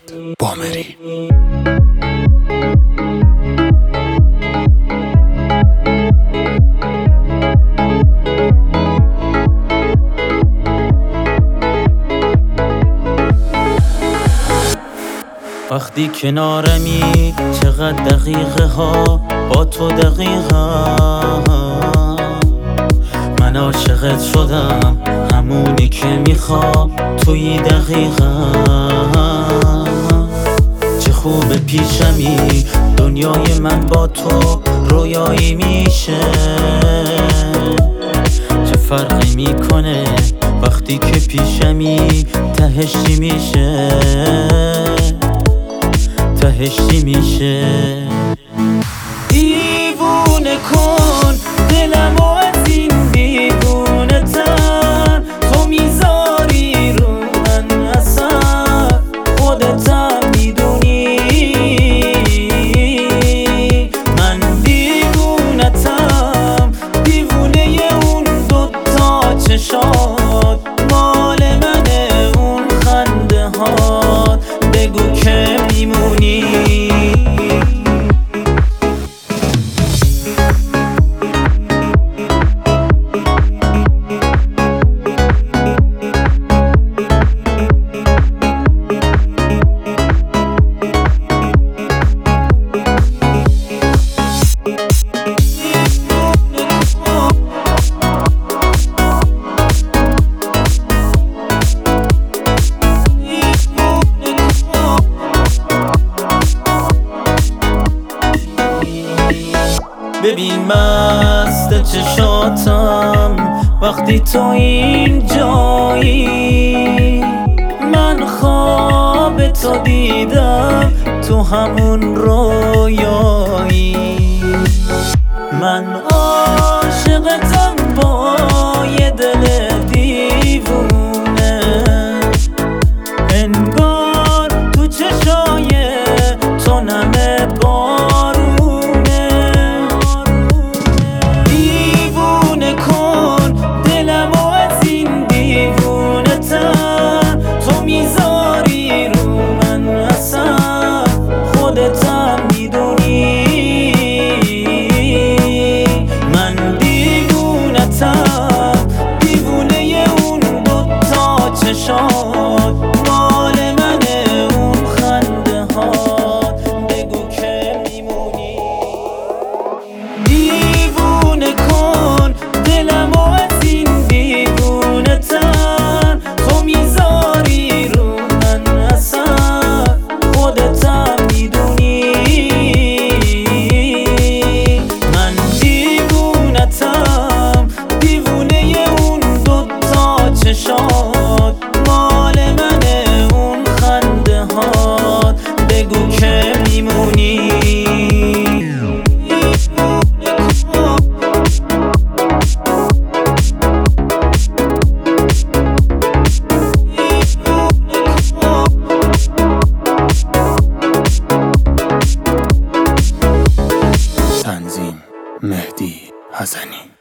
بامری. وقتی کنارمی چقدر دقیقه ها با تو دقیقه، من عاشقت شدم همونی که میخوام توی دقیقه. چه خوب پیشمی دنیای من با تو رویایی میشه. چه فرقی میکنه وقتی که پیشمی تهشی میشه، تهشی میشه. دیوونه کن دلمو از این دیوونه تر، تو میذاری رو من اثر، خودتم میدونی من دیوونتم، دیوونه اون دوتا چشات، مال منه اون خنده هات، بگو که میمونی. ببین مست چشاتم وقتی تو این جایی، من خواب تو دیدم تو همون رویایی. من عاشقتم با یه دل دیوونه، انگار تو چشای تو نمه بارونه. دیوونه کن دلمو از این دیوونه تر، تو میذاری رو من اثر، خودتم میدونی من دیوونتم، دیوونه اون دوتا چشات، مال منه اون خنده هات، بگو که میمونی. دیوونه کن دلمو از این دیوونه تر، تو میذاری رو من اثر، خودتم میدونی من دیوونتم، دیوونه اون دوتا چشات، مال منه اون خنده هات، بگو که میمونی. تنظیم مهدی حسنی.